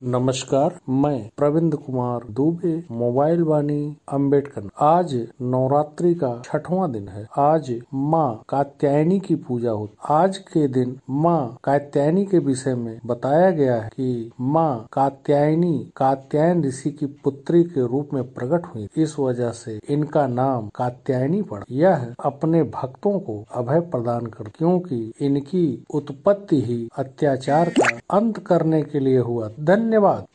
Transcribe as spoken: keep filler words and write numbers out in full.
नमस्कार, मैं प्रविंद कुमार दुबे, मोबाइल वाणी अम्बेडकर। आज नवरात्रि का छठवां दिन है। आज माँ कात्यायनी की पूजा होती। आज के दिन माँ कात्यायनी के विषय में बताया गया है कि माँ कात्यायनी कात्यायन ऋषि की पुत्री के रूप में प्रकट हुई। इस वजह से इनका नाम कात्यायनी पड़ा। यह अपने भक्तों को अभय प्रदान कर, क्योंकि इनकी उत्पत्ति ही अत्याचार का अंत करने के लिए हुआ। धन्यवाद।